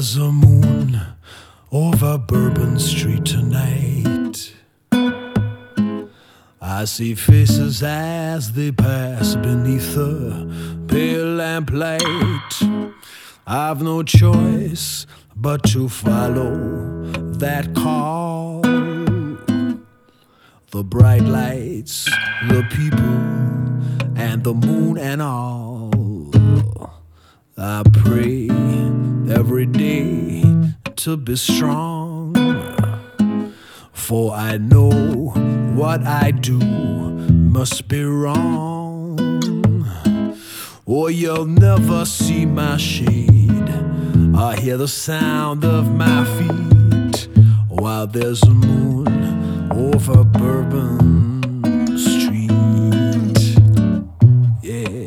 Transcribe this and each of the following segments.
There's a moon over Bourbon Street tonight. I see faces as they pass beneath the pale lamplight. I've no choice but to follow that call. The bright lights, the people, and the moon and all. I pray every day to be strong, for I know what I do must be wrong. Or you'll never see my shade or hear the sound of my feet while there's a moon over Bourbon Street. Yeah.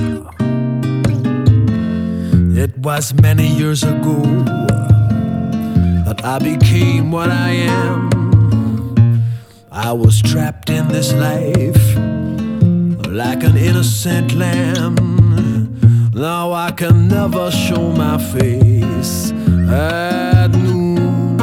It was many years ago that I became what I am. I was trapped in this life like an innocent lamb. Now I can never show my face at noon,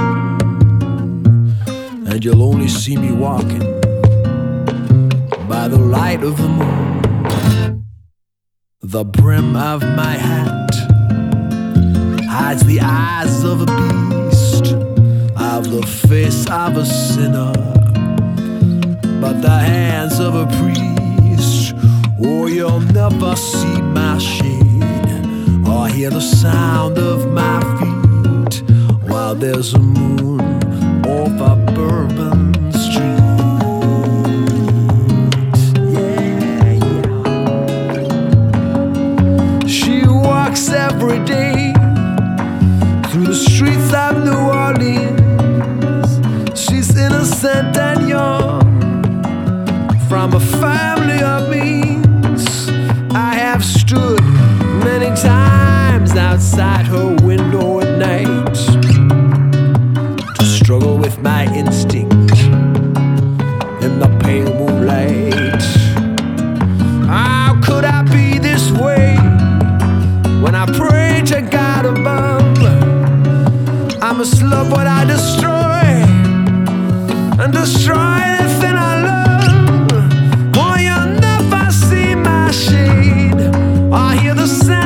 and you'll only see me walking by the light of the moon. The brim of my hat hides the eyes of a beast, of the face of a sinner, but the hands of a priest. Oh, you'll never see my shade or hear the sound of my feet while there's a moon over Bourbon Street. Yeah, yeah. She walks every day through the streets of New Orleans. She's innocent and young, from a family of means. I have stood many times outside her window at night to struggle with my instinct in the pale moonlight. How could I be this way when I pray to God above? I must love what I destroy and destroy anything I love. Boy, you'll never see my shade or hear the sound